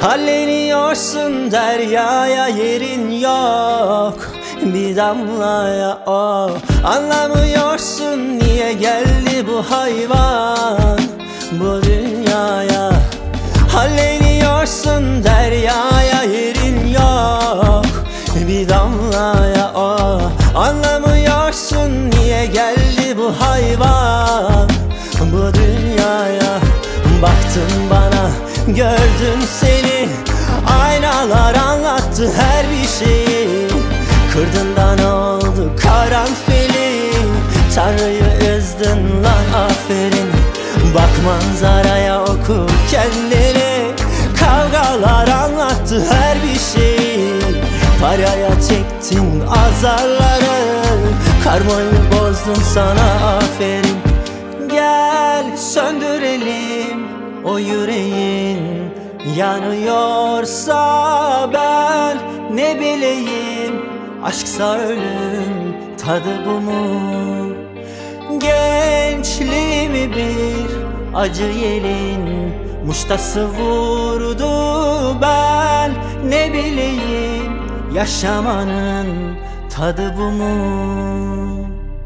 Halleniyorsun deryaya, yerin yok bir damlaya. Anlamıyorsun niye geldi bu hayvan bu dünyaya. Halleniyorsun deryaya, yerin yok bir damlaya. Anlamıyorsun niye geldi bu hayvan bu dünyaya. Baktın bana, gördüm seni, aynalar anlattı her bir şeyi. Kırdın da ne oldu karanfili, Tanrı'yı üzdün lan aferin. Bak manzaraya, oku kendini, kavgalar anlattı her bir şeyi. Paraya çektin azarları, karmayı bozdun, sana aferin. Gel söndürelim o yüreğin, yanıyorsa ben ne bileyim. Aşksa ölüm, tadı bu mu? Gençliğimi bir acı yelin muştası vurdu, ben ne bileyim. Yaşamanın tadı bu mu?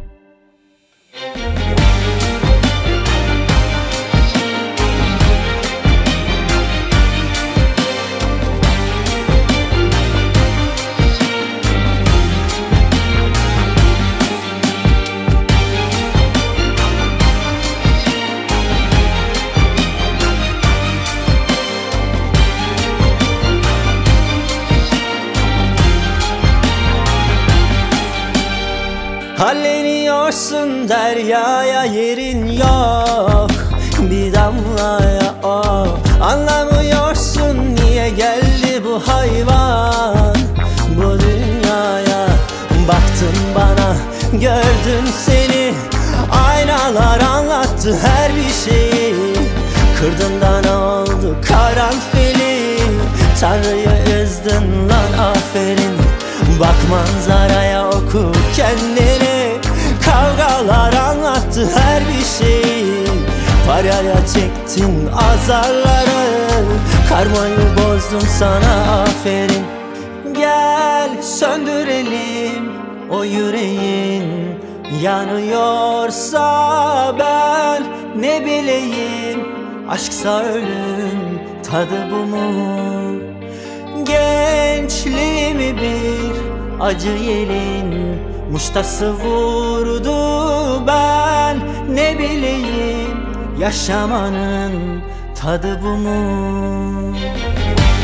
Halleniyorsun deryaya, yerin yok bir damlaya. Anlamıyorsun niye geldi bu hayvan bu dünyaya. Baktın bana, gördüm seni, aynalar anlattı her bir şeyi. Kırdın da ne oldu karanfili, Tanrı'yı üzdün lan aferin. Bak manzaraya, oku kendini, kavgalar anlattı her bir şeyi. Paraya çektin azarları, karmayı bozdun, sana aferin. Gel söndürelim o yüreğin, yanıyorsa ben ne bileyim. Aşksa ölüm, tadı bu mu? Gençliğimi bir acı yelin muştası vurdu, ben ne bileyim. Yaşamanın tadı bu mu?